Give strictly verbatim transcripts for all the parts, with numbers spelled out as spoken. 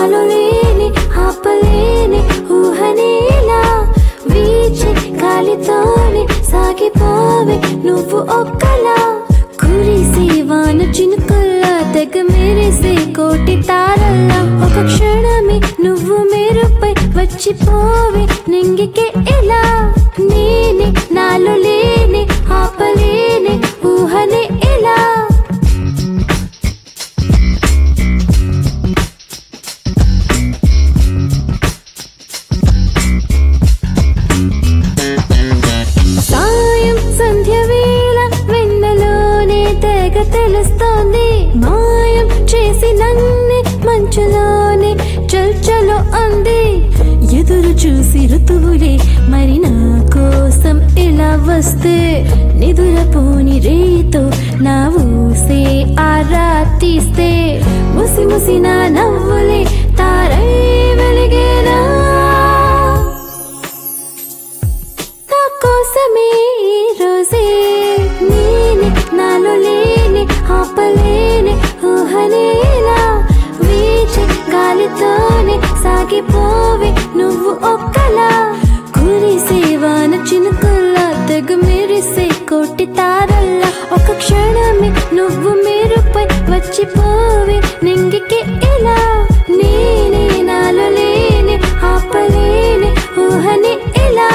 నాలో లేని ఆపలేని ఊహనేలా వీచి గాలితోనే సాగిపోవే నువ్వు ఒక్కలా కురిసే వాన చినుకుల్లా తెగ మెరిసే కోటి తారల్లా ఒక క్షణమే నువ్వు మెరుపై వచ్చిపోవే నింగికే ఎలా నేనే నాలో లేని ఆపలేని ఊహనే ఎలా సాయం సంధ్య వేళ వెన్నెలోనే తెగ తెలుస్తోంది మాయం చేసి నన్ను మంచులోనే చల్చలో అంది ఎదురు చూసి ఋతువులే మరి నా కోసం ఇలా వస్తే నిదురపోని రేతో నా ఊసే ఆరా తీస్తే ముసి ముసి నా నవ్వులే తారై వెలిగేనా నా కోసమే ఈ రోజే నేనే నాలో లేని ఆపలేని ఊహనేలా వీచి గాలితోనే సాగిపోవే నువ్వు ఒక్కలా కురిసే వాన చినుకుల్లా తెగ మెరిసే కోటి తారల్లా ఒక క్షణమే నువ్వు మెరుపై వచ్చిపోవే నింగికి ఎలా నేనే నాలో లేని ఆపలేని ఊహని ఎలా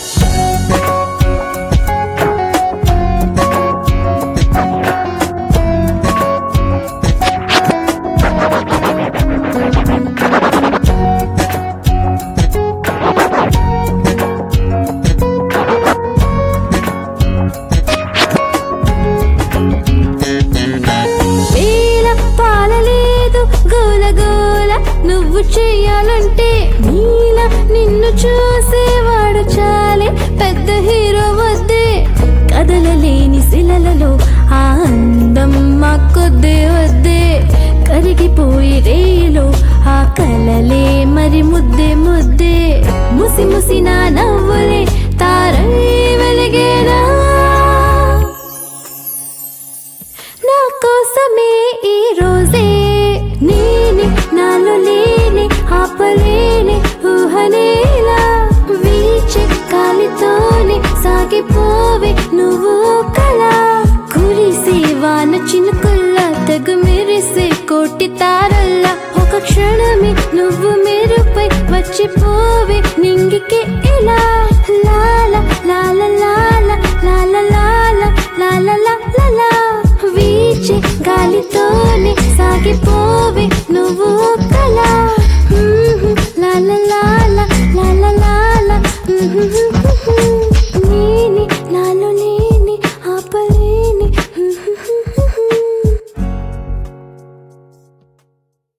నువ్వు చెయ్యాలంటే నీలా నిన్ను చూసేవాడు చాలే పెద్ద హీరో వద్దే కదలలేని శిలలలో ఆ అందం మా కొద్దే వద్దే కరిగిపోయి రేలో ఆ కలలే మరి ముద్దే ముద్దే ముసి ముసి నా నవ్వులే తారై వెలిగేనా నా కోసమే ఈ రోజే నేనే నాలో లేని ఆపలేని ఊహనేలా వీచి గాలితోనే సాగిపోవే నువ్వు కళ కురిసే వాన చినుకుల్లా తెగ మెరిసే కోటి తార